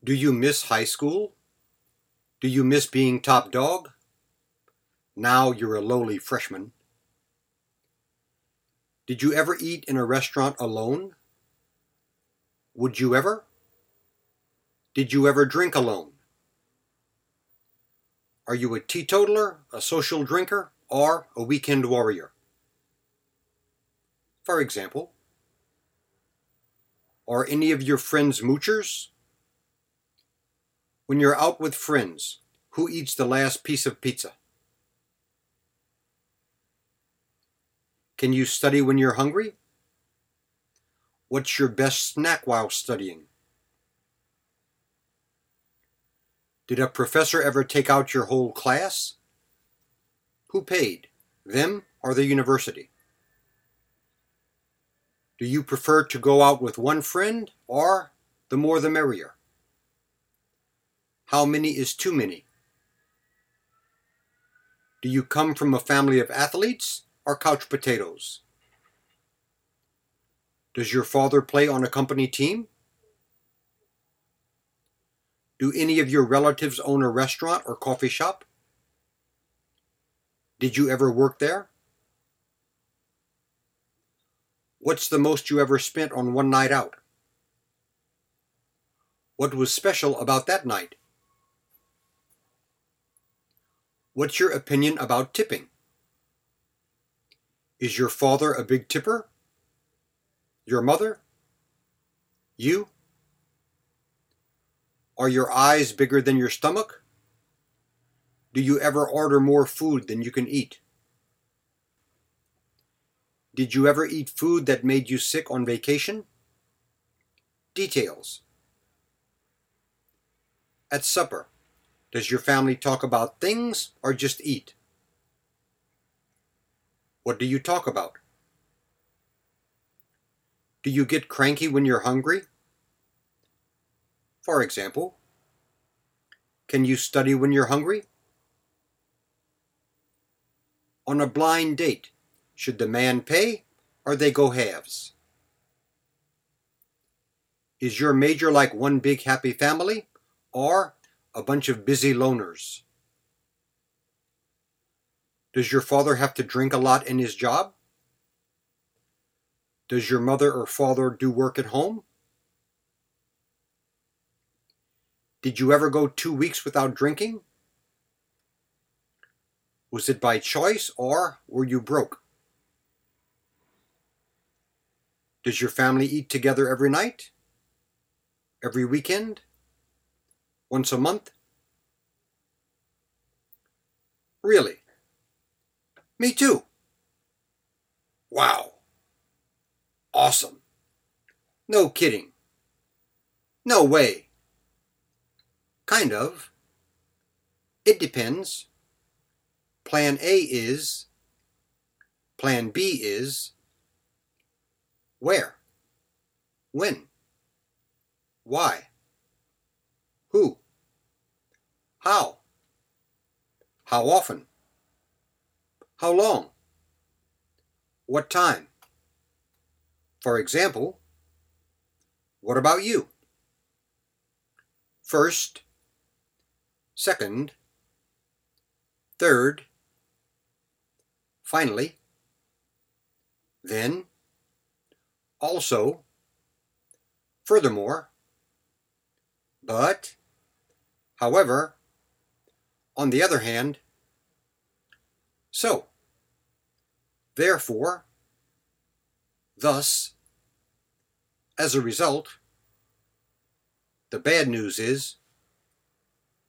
Do you miss high school? Do you miss being top dog? Now you're a lowly freshman. Did you ever eat in a restaurant alone? Would you ever? Did you ever drink alone? Are you a teetotaler, a social drinker, or a weekend warrior? For example, are any of your friends moochers? When you're out with friends, who eats the last piece of pizza? Can you study when you're hungry? What's your best snack while studying? Did a professor ever take out your whole class? Who paid, them or the university? Do you prefer to go out with one friend or the more the merrier? How many is too many? Do you come from a family of athletes or couch potatoes? Does your father play on a company team? Do any of your relatives own a restaurant or coffee shop? Did you ever work there? What's the most you ever spent on one night out? What was special about that night? What's your opinion about tipping? Is your father a big tipper? Your mother? You? Are your eyes bigger than your stomach? Do you ever order more food than you can eat? Did you ever eat food that made you sick on vacation? Details. At supper, does your family talk about things or just eat? What do you talk about? Do you get cranky when you're hungry? For example, can you study when you're hungry? On a blind date, should the man pay or they go halves? Is your major like one big happy family or a bunch of busy loners? Does your father have to drink a lot in his job? Does your mother or father do work at home? Did you ever go 2 weeks without drinking? Was it by choice or were you broke? Does your family eat together every night? Every weekend? Once a month? Really? Me too. Wow. Awesome. No kidding. No way. Kind of. It depends. Plan A is. Plan B is. Where? When? Why? Who? How? How often? How long? What time? For example, what about you? First, second, third, finally, then, also, furthermore, but, however, on the other hand, so, therefore, thus, as a result. The bad news is